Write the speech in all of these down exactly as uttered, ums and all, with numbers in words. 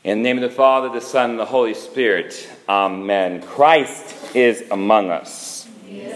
In the name of the Father, the Son, and the Holy Spirit. Amen. Christ is among us.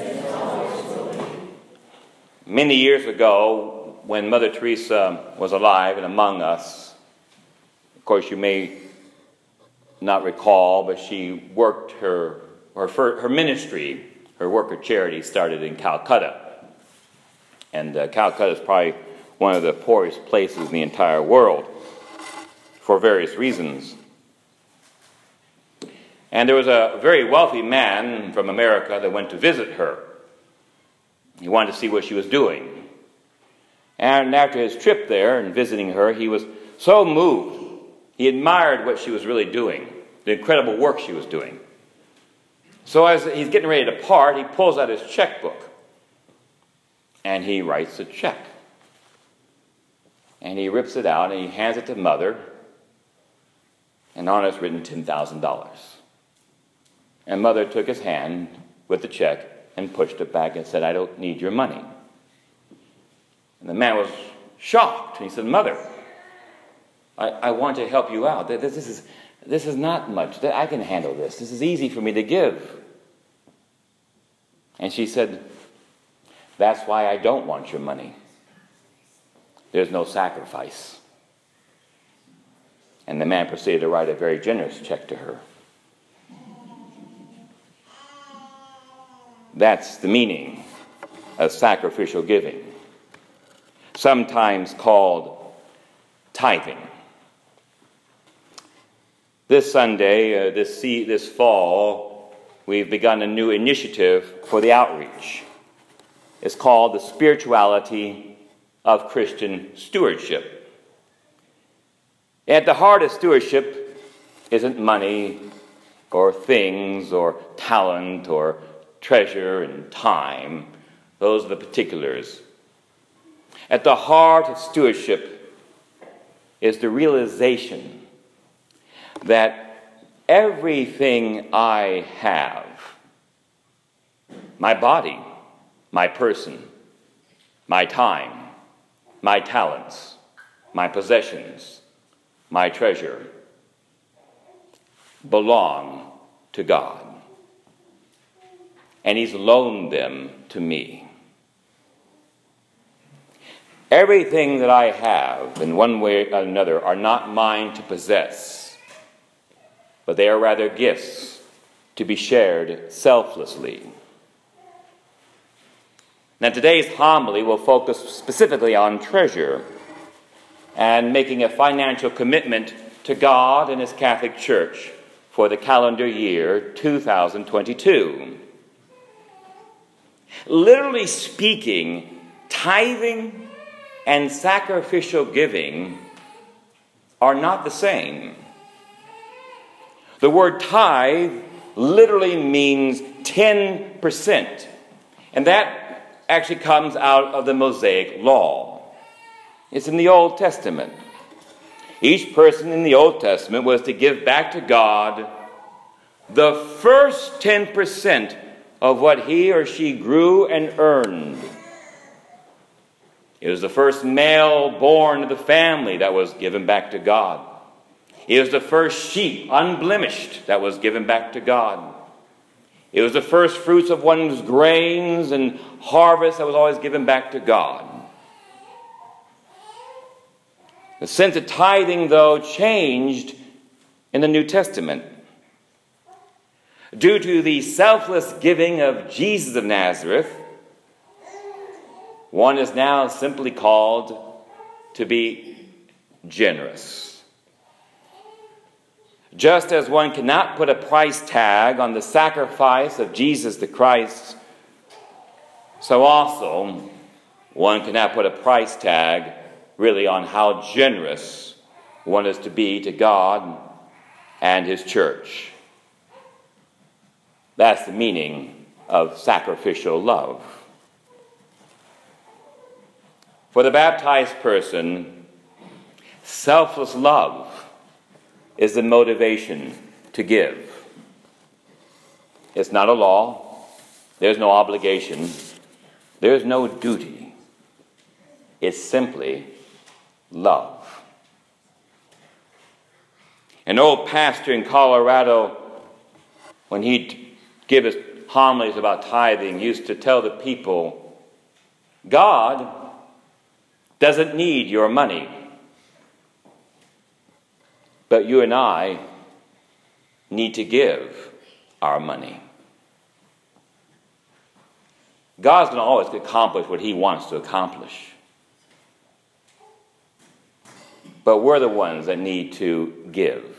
Many years ago, when Mother Teresa was alive and among us, of course you may not recall, but she worked her, her, her ministry, her work of charity started in Calcutta. And uh, Calcutta is probably one of the poorest places in the entire world, for various reasons. And there was a very wealthy man from America that went to visit her. He wanted to see what she was doing. And after his trip there and visiting her, he was so moved. He admired what she was really doing, the incredible work she was doing. So as he's getting ready to part, he pulls out his checkbook and he writes a check. And he rips it out and he hands it to Mother. And on it's written ten thousand dollars. And Mother took his hand with the check and pushed it back and said, "I don't need your money." And the man was shocked. And he said, "Mother, I, I want to help you out. This, this, is, this is not much. I can handle this. This is easy for me to give." And she said, "That's why I don't want your money. There's no sacrifice." And the man proceeded to write a very generous check to her. That's the meaning of sacrificial giving, sometimes called tithing. This Sunday, uh, this, this fall, we've begun a new initiative for the outreach. It's called the Spirituality of Christian Stewardship. At the heart of stewardship isn't money or things or talent or treasure and time. Those are the particulars. At the heart of stewardship is the realization that everything I have, my body, my person, my time, my talents, my possessions, my treasure, belong to God. And He's loaned them to me. Everything that I have, in one way or another, are not mine to possess, but they are rather gifts to be shared selflessly. Now, today's homily will focus specifically on treasure and making a financial commitment to God and His Catholic Church for the calendar year two thousand twenty-two. Literally speaking, tithing and sacrificial giving are not the same. The word tithe literally means ten percent, and that actually comes out of the Mosaic Law. It's in the Old Testament. Each person in the Old Testament was to give back to God the first ten percent of what he or she grew and earned. It was the first male born to the family that was given back to God. It was the first sheep, unblemished, that was given back to God. It was the first fruits of one's grains and harvest that was always given back to God. The sense of tithing, though, changed in the New Testament. Due to the selfless giving of Jesus of Nazareth, one is now simply called to be generous. Just as one cannot put a price tag on the sacrifice of Jesus the Christ, so also one cannot put a price tag really on how generous one is to be to God and His church. That's the meaning of sacrificial love. For the baptized person, selfless love is the motivation to give. It's not a law. There's no obligation. There's no duty. It's simply love. An old pastor in Colorado, when he'd give his homilies about tithing, used to tell the people, God doesn't need your money, but you and I need to give our money. God's going to always accomplish what he wants to accomplish. But we're the ones that need to give.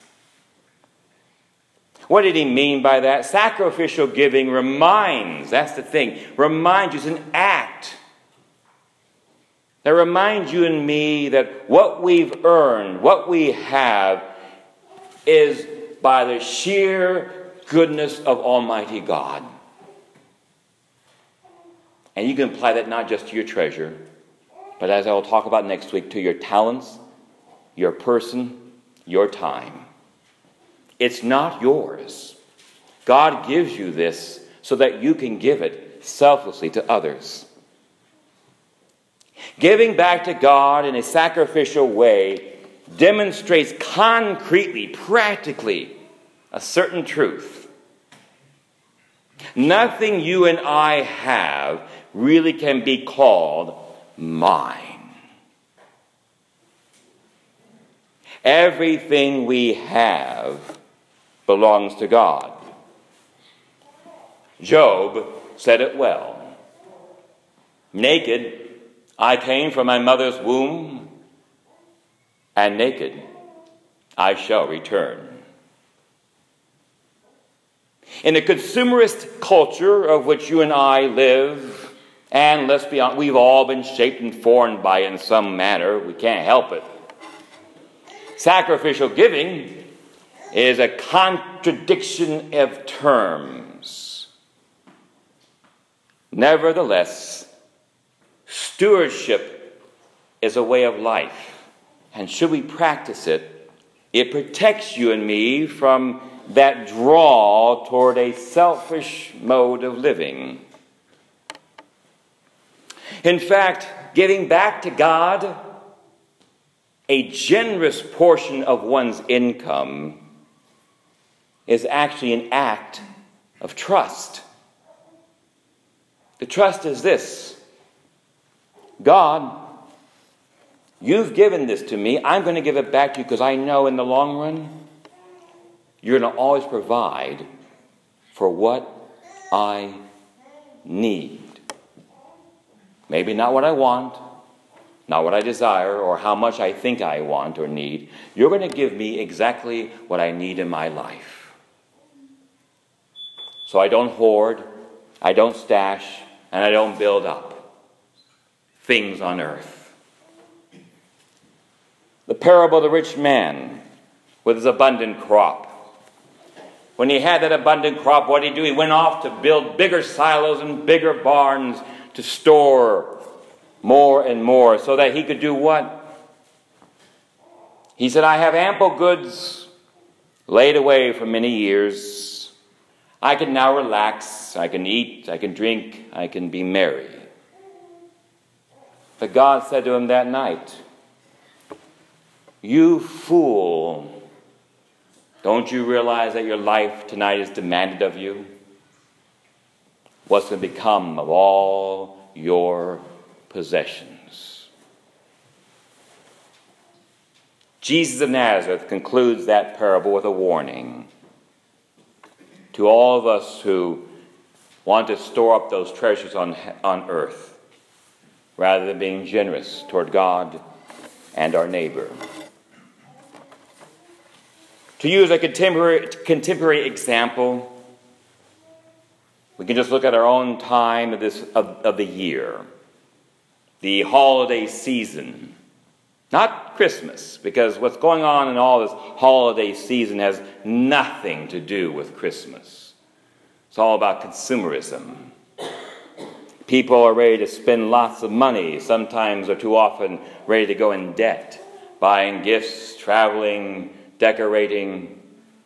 What did he mean by that? Sacrificial giving reminds, that's the thing, reminds you, it's an act that reminds you and me that what we've earned, what we have, is by the sheer goodness of Almighty God. And you can apply that not just to your treasure, but as I will talk about next week, to your talents, your person, your time. It's not yours. God gives you this so that you can give it selflessly to others. Giving back to God in a sacrificial way demonstrates concretely, practically, a certain truth. Nothing you and I have really can be called mine. Everything we have belongs to God. Job said it well. Naked I came from my mother's womb, and naked I shall return. In a consumerist culture of which you and I live, and let's be honest, we've all been shaped and formed by it in some manner, we can't help it. Sacrificial giving is a contradiction of terms. Nevertheless, stewardship is a way of life, and should we practice it, it protects you and me from that draw toward a selfish mode of living. In fact, giving back to God a generous portion of one's income is actually an act of trust. The trust is this: God, you've given this to me. I'm going to give it back to you because I know in the long run you're going to always provide for what I need. Maybe not what I want, not what I desire, or how much I think I want or need. You're going to give me exactly what I need in my life. So I don't hoard, I don't stash, and I don't build up things on earth. The parable of the rich man with his abundant crop. When he had that abundant crop, what did he do? He went off to build bigger silos and bigger barns to store more and more, so that he could do what? He said, I have ample goods laid away for many years. I can now relax. I can eat. I can drink. I can be merry. But God said to him that night, you fool, don't you realize that your life tonight is demanded of you? What's going to become of all your possessions? Jesus of Nazareth concludes that parable with a warning to all of us who want to store up those treasures on, on earth rather than being generous toward God and our neighbor. To use a contemporary, contemporary example, we can just look at our own time of, this, of, of the year, the holiday season. Not Christmas, because what's going on in all this holiday season has nothing to do with Christmas. It's all about consumerism. People are ready to spend lots of money, sometimes or too often ready to go in debt, buying gifts, traveling, decorating.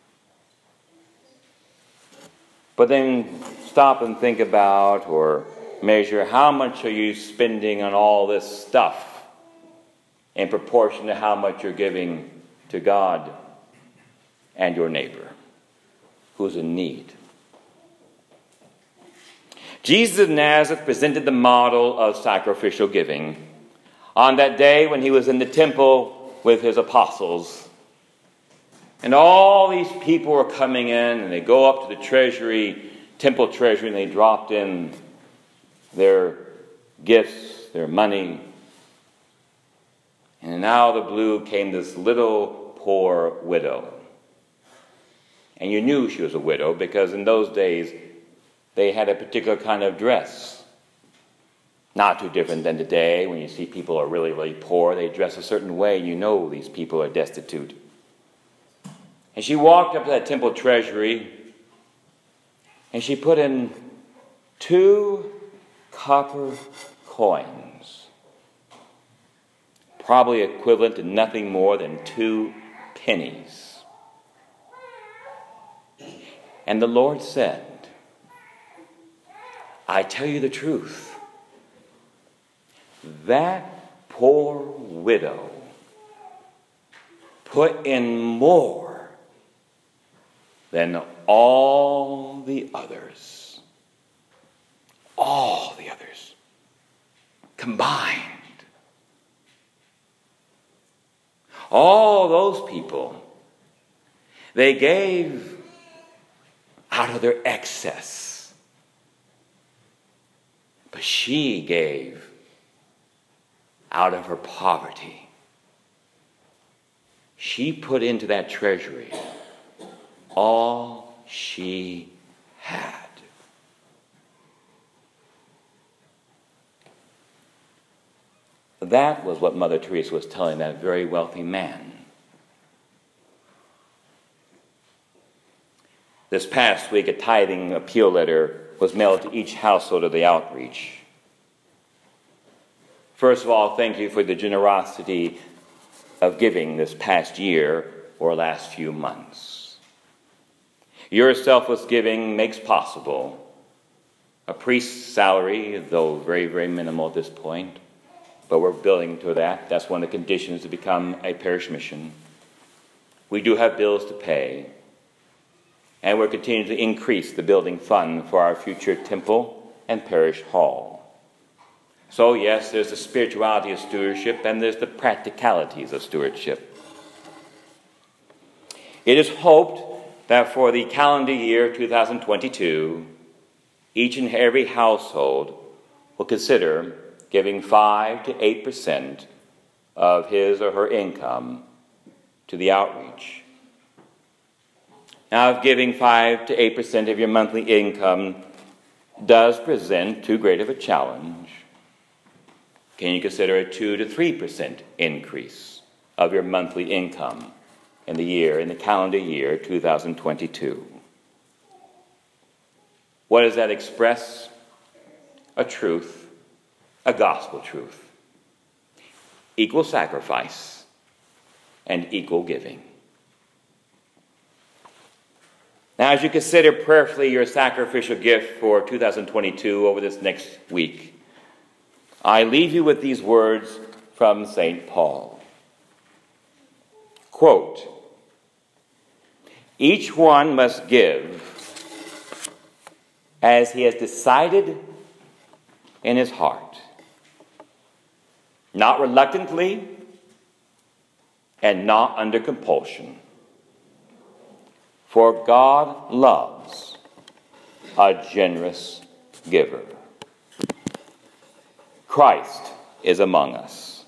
But then stop and think about or measure, how much are you spending on all this stuff in proportion to how much you're giving to God? and your neighbor who's in need. Jesus of Nazareth presented the model of sacrificial giving on that day when he was in the temple with his apostles. And all these people were coming in, and they go up to the treasury, temple treasury, and they dropped in their gifts, their money. And out of the blue came this little poor widow. And you knew she was a widow because in those days they had a particular kind of dress. Not too different than today when you see people are really, really poor. They dress a certain way. You know these people are destitute. And she walked up to that temple treasury and she put in two copper coins, probably equivalent to nothing more than two pennies. And the Lord said, I tell you the truth, that poor widow put in more than all the others. All the others combined. All those people, they gave out of their excess. But she gave out of her poverty. She put into that treasury all she had. That was what Mother Teresa was telling that very wealthy man. This past week, a tithing appeal letter was mailed to each household of the outreach. First of all, thank you for the generosity of giving this past year or last few months. Your selfless giving makes possible a priest's salary, though very, very minimal at this point, but we're building to that. That's one of the conditions to become a parish mission. We do have bills to pay, and we're continuing to increase the building fund for our future temple and parish hall. So yes, there's the spirituality of stewardship and there's the practicalities of stewardship. It is hoped that for the calendar year two thousand twenty-two, each and every household will consider giving five to eight percent of his or her income to the outreach. Now, if giving five to eight percent of your monthly income does present too great of a challenge, can you consider a two to three percent increase of your monthly income in the year, in the calendar year two thousand twenty-two? What does that express? A truth, a gospel truth. Equal sacrifice and equal giving. Now, as you consider prayerfully your sacrificial gift for two thousand twenty-two over this next week, I leave you with these words from Saint Paul. Quote, each one must give as he has decided in his heart, not reluctantly and not under compulsion. For God loves a generous giver. Christ is among us.